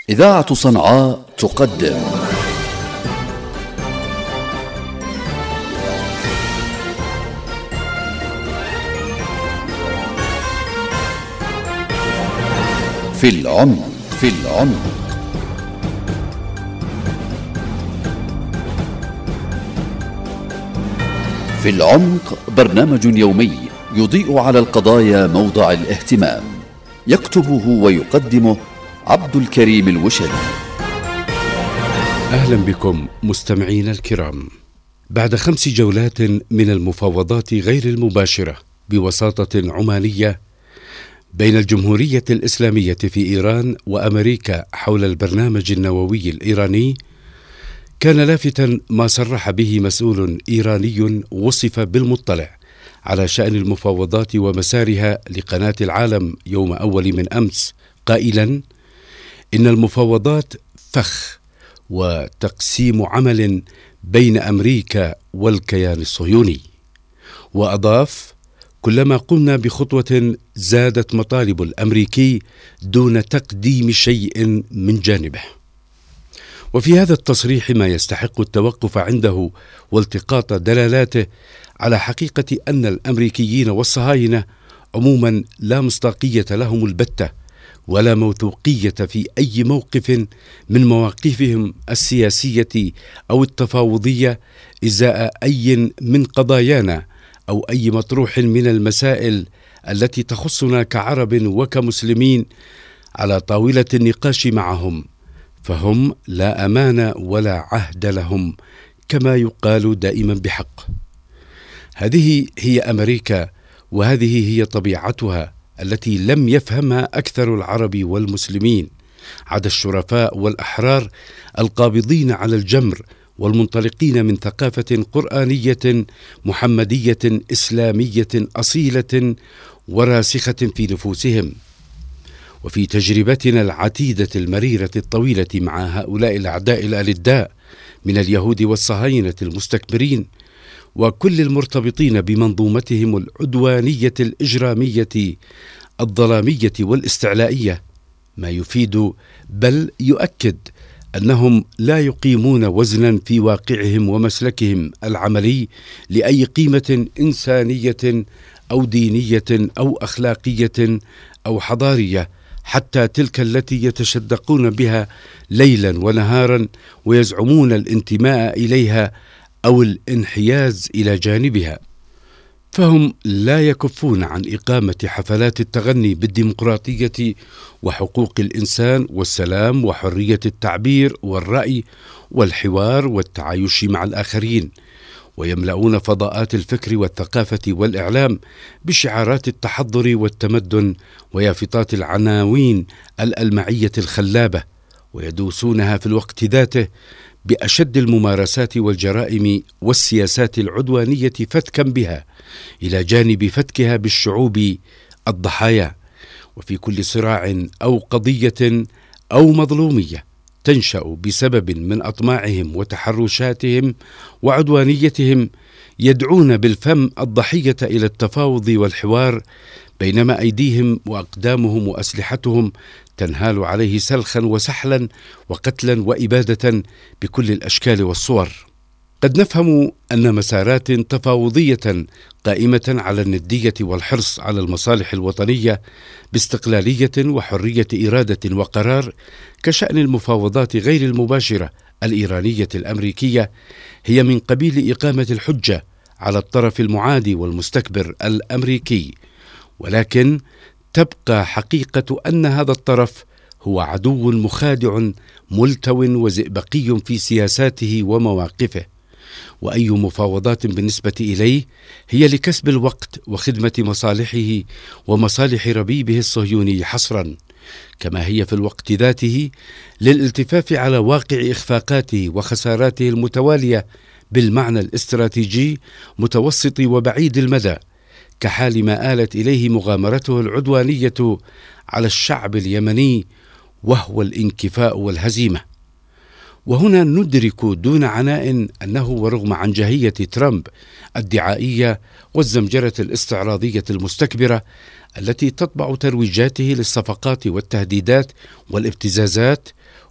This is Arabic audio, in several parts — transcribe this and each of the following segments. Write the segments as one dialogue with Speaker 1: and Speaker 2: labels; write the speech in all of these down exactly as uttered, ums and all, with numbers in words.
Speaker 1: إذاعة صنعاء تقدم في العمق في العمق في العمق برنامج يومي يضيء على القضايا موضع الاهتمام، يكتبه ويقدمه عبد الكريم الوشري.
Speaker 2: أهلا بكم مستمعين الكرام. بعد خمس جولات من المفاوضات غير المباشرة بوساطة عمانية بين الجمهورية الإسلامية في إيران وأمريكا حول البرنامج النووي الإيراني، كان لافتاً ما صرح به مسؤول إيراني وصف بالمطلع على شأن المفاوضات ومسارها لقناة العالم يوم أول من أمس، قائلاً إن المفاوضات فخ وتقسيم عمل بين أمريكا والكيان الصهيوني. وأضاف: كلما قمنا بخطوة زادت مطالب الأمريكي دون تقديم شيء من جانبه. وفي هذا التصريح ما يستحق التوقف عنده والتقاط دلالاته على حقيقة أن الأمريكيين والصهاينة عموما لا مصداقية لهم البتة ولا موثوقية في أي موقف من مواقفهم السياسية أو التفاوضية إزاء أي من قضايانا أو أي مطروح من المسائل التي تخصنا كعرب وكمسلمين على طاولة النقاش معهم، فهم لا أمان ولا عهد لهم كما يقال دائما بحق. هذه هي أمريكا، وهذه هي طبيعتها التي لم يفهمها أكثر العرب والمسلمين، عدا الشرفاء والأحرار القابضين على الجمر والمنطلقين من ثقافة قرآنية محمدية إسلامية أصيلة وراسخة في نفوسهم. وفي تجربتنا العتيدة المريرة الطويلة مع هؤلاء الأعداء الألداء من اليهود والصهاينة المستكبرين وكل المرتبطين بمنظومتهم العدوانية الإجرامية الظلامية والاستعلائية، ما يفيد بل يؤكد أنهم لا يقيمون وزنا في واقعهم ومسلكهم العملي لأي قيمة إنسانية أو دينية أو أخلاقية أو حضارية، حتى تلك التي يتشدقون بها ليلا ونهارا ويزعمون الانتماء إليها أو الانحياز إلى جانبها. فهم لا يكفون عن إقامة حفلات التغني بالديمقراطية وحقوق الإنسان والسلام وحرية التعبير والرأي والحوار والتعايش مع الآخرين، ويملؤون فضاءات الفكر والثقافة والإعلام بشعارات التحضر والتمدن ويافطات العناوين الألمعية الخلابة، ويدوسونها في الوقت ذاته بأشد الممارسات والجرائم والسياسات العدوانية فتكا بها، إلى جانب فتكها بالشعوب الضحايا. وفي كل صراع أو قضية أو مظلومية تنشأ بسبب من أطماعهم وتحرشاتهم وعدوانيتهم، يدعون بالفم الضحية إلى التفاوض والحوار، بينما أيديهم وأقدامهم وأسلحتهم تنهال عليه سلخا وسحلا وقتلا وإبادة بكل الأشكال والصور. قد نفهم أن مسارات تفاوضية قائمة على الندية والحرص على المصالح الوطنية باستقلالية وحرية إرادة وقرار، كشأن المفاوضات غير المباشرة الإيرانية الأمريكية، هي من قبيل إقامة الحجة على الطرف المعادي والمستكبر الأمريكي، ولكن تبقى حقيقة أن هذا الطرف هو عدو مخادع ملتو وزئبقي في سياساته ومواقفه، وأي مفاوضات بالنسبة إليه هي لكسب الوقت وخدمة مصالحه ومصالح ربيبه الصهيوني حصرا، كما هي في الوقت ذاته للالتفاف على واقع إخفاقاته وخساراته المتوالية بالمعنى الاستراتيجي متوسط وبعيد المدى، كحال ما آلت إليه مغامرته العدوانية على الشعب اليمني، وهو الانكفاء والهزيمة. وهنا ندرك دون عناء أنه ورغم عنجهية ترامب الدعائية والزمجرة الاستعراضية المستكبرة التي تطبع ترويجاته للصفقات والتهديدات والابتزازات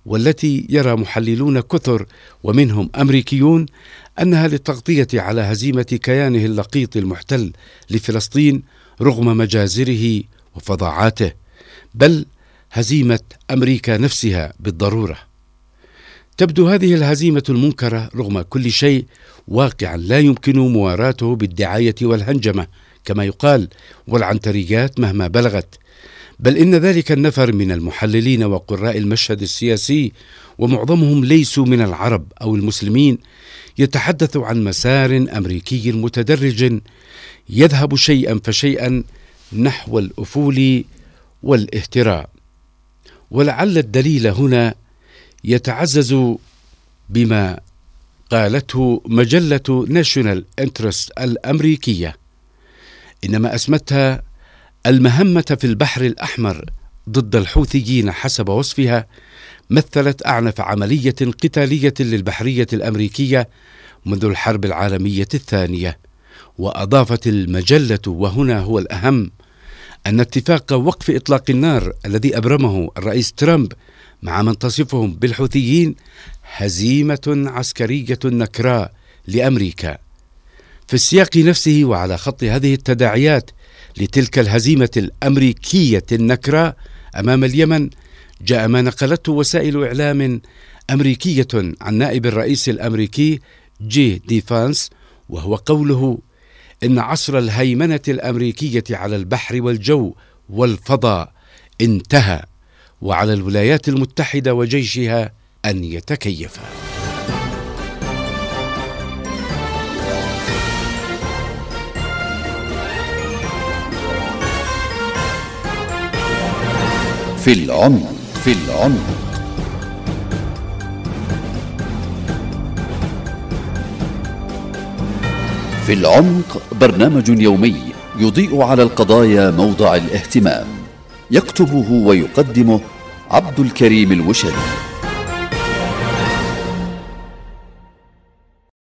Speaker 2: والتي يرى محللون كثر ومنهم أمريكيون أنها للتغطية على هزيمة كيانه اللقيط المحتل لفلسطين رغم مجازره وفظاعاته، بل هزيمة أمريكا نفسها بالضرورة. تبدو هذه الهزيمة المنكرة رغم كل شيء واقعا لا يمكن مواراته بالدعاية والهنجمة كما يقال والعنتريات مهما بلغت، بل إن ذلك النفر من المحللين وقراء المشهد السياسي ومعظمهم ليسوا من العرب أو المسلمين يتحدث عن مسار أمريكي متدرج يذهب شيئا فشيئا نحو الأفول والاهتراء. ولعل الدليل هنا يتعزز بما قالته مجلة ناشونال انترست الأمريكية، إنما أسمتها المهمة في البحر الأحمر ضد الحوثيين حسب وصفها مثلت أعنف عملية قتالية للبحرية الأمريكية منذ الحرب العالمية الثانية. وأضافت المجلة وهنا هو الأهم أن اتفاق وقف إطلاق النار الذي أبرمه الرئيس ترامب مع من تصفهم بالحوثيين هزيمة عسكرية نكراء لأمريكا. في السياق نفسه وعلى خط هذه التداعيات لتلك الهزيمة الأمريكية النكراء أمام اليمن جاء ما نقلته وسائل إعلام أمريكية عن نائب الرئيس الأمريكي جي دي فانس، وهو قوله إن عصر الهيمنة الأمريكية على البحر والجو والفضاء انتهى، وعلى الولايات المتحدة وجيشها أن يتكيفا.
Speaker 1: في العمق في العمق في العمق برنامج يومي يضيء على القضايا موضع الاهتمام، يكتبه ويقدمه عبد الكريم الوشلي.